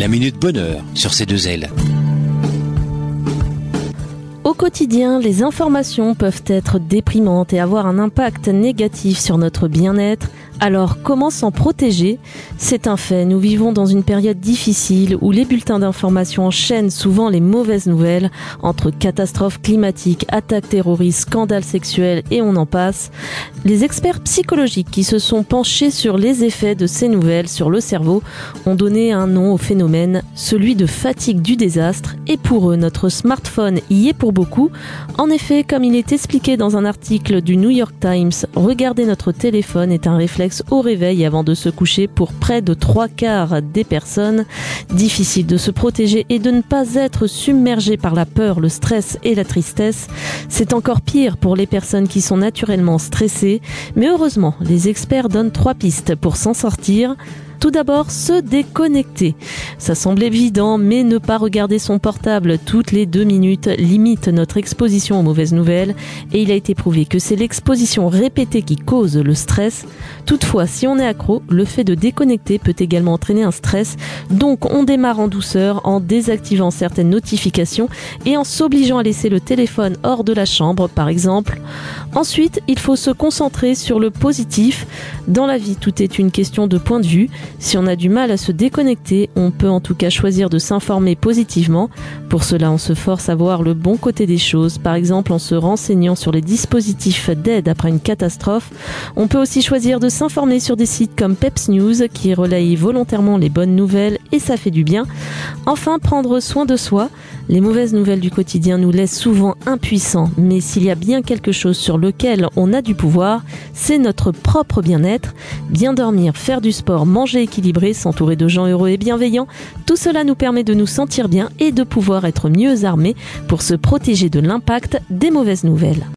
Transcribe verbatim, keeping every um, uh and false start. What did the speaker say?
La Minute Bonheur sur C deux L. Au quotidien, les informations peuvent être déprimantes et avoir un impact négatif sur notre bien-être. Alors, comment s'en protéger ? C'est un fait, nous vivons dans une période difficile où les bulletins d'information enchaînent souvent les mauvaises nouvelles entre catastrophes climatiques, attaques terroristes, scandales sexuels et on en passe. Les experts psychologiques qui se sont penchés sur les effets de ces nouvelles sur le cerveau ont donné un nom au phénomène, celui de fatigue du désastre, et pour eux, notre smartphone y est pour beaucoup. En effet, comme il est expliqué dans un article du New York Times, regarder notre téléphone est un réflexe au réveil avant de se coucher pour près de trois quarts des personnes. Difficile de se protéger et de ne pas être submergé par la peur, le stress et la tristesse. C'est encore pire pour les personnes qui sont naturellement stressées, mais heureusement, les experts donnent trois pistes pour s'en sortir. Tout d'abord, se déconnecter. Ça semble évident, mais ne pas regarder son portable toutes les deux minutes limite notre exposition aux mauvaises nouvelles et il a été prouvé que c'est l'exposition répétée qui cause le stress. Toutefois, si on est accro, le fait de déconnecter peut également entraîner un stress, donc on démarre en douceur en désactivant certaines notifications et en s'obligeant à laisser le téléphone hors de la chambre, par exemple. Ensuite, il faut se concentrer sur le positif. Dans la vie, tout est une question de point de vue. Si on a du mal à se déconnecter, on peut en tout cas choisir de s'informer positivement. Pour cela, on se force à voir le bon côté des choses, par exemple en se renseignant sur les dispositifs d'aide après une catastrophe. On peut aussi choisir de s'informer sur des sites comme Peps News qui relayent volontairement les bonnes nouvelles et ça fait du bien. Enfin, prendre soin de soi. Les mauvaises nouvelles du quotidien nous laissent souvent impuissants, mais s'il y a bien quelque chose sur lequel on a du pouvoir, c'est notre propre bien-être. Bien dormir, faire du sport, manger équilibré, s'entourer de gens heureux et bienveillants, tout cela nous permet de nous sentir bien et de pouvoir être mieux armés pour se protéger de l'impact des mauvaises nouvelles.